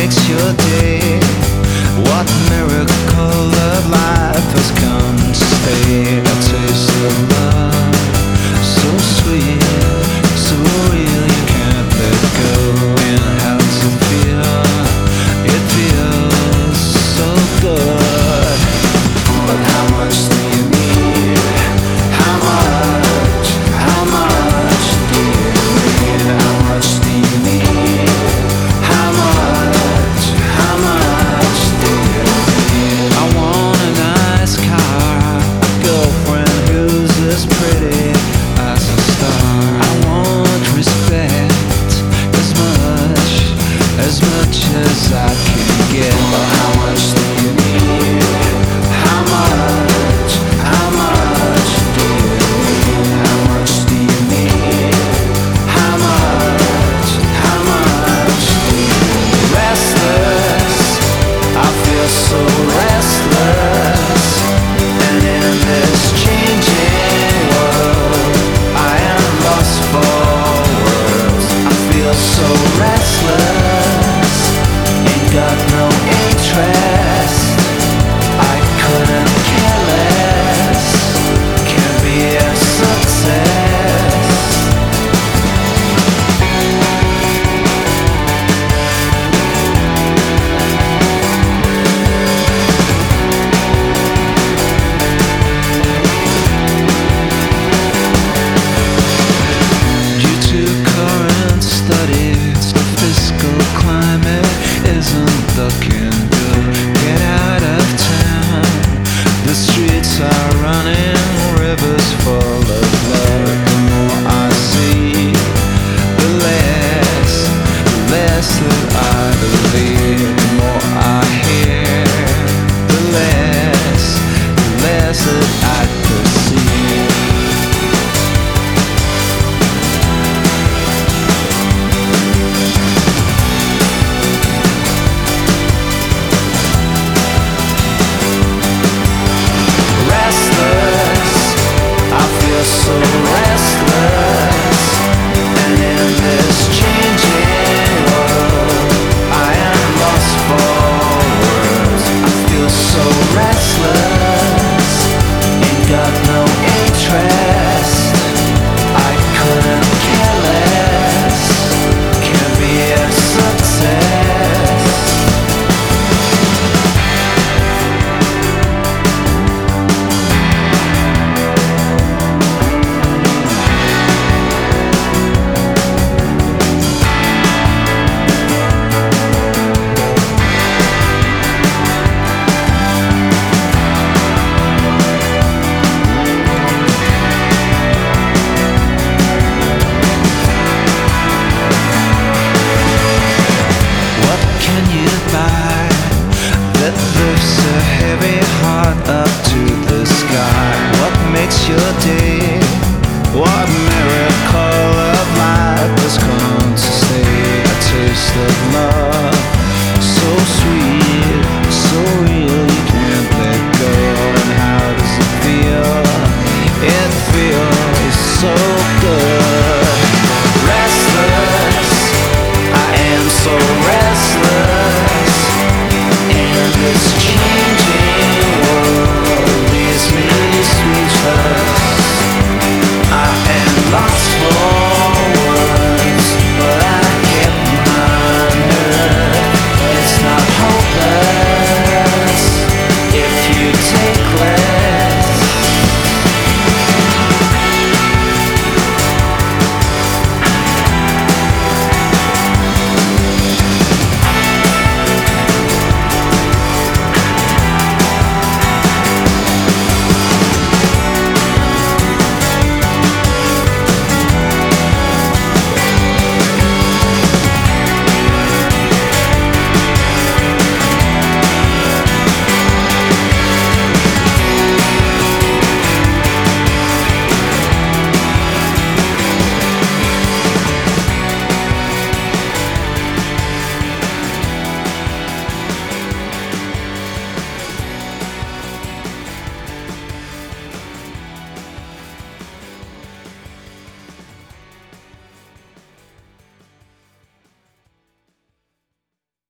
makes your day? What miracle of life has come to stay? A taste of love, so sweet, so real, you can't let go. And how does it feel? It feels so good. But how much do you need? How much do you need? How much do you need? How much do you need? I want a nice car, a girlfriend who's as pretty as a star. I want respect as much as I can get. But how much do you need? How much do you need? How much do you need? How much do you need? Restless, I feel so restless. And in this changing world, I am lost for words. I feel so restless, ain't got no interest. I couldn't care less, can be a success. Due to current studies, the fiscal climate isn't looking good. Get out of town, the streets are running, rivers full of blood. The more I see, the less that I believe. The more I hear, the less that I perceive. Restless, I feel so restless. And in this changing world, I am lost for words. I feel so restless, ain't got no interest. I couldn't care less, can be a success. What can you buy that lifts a heavy heart up to the sky? What makes your day? What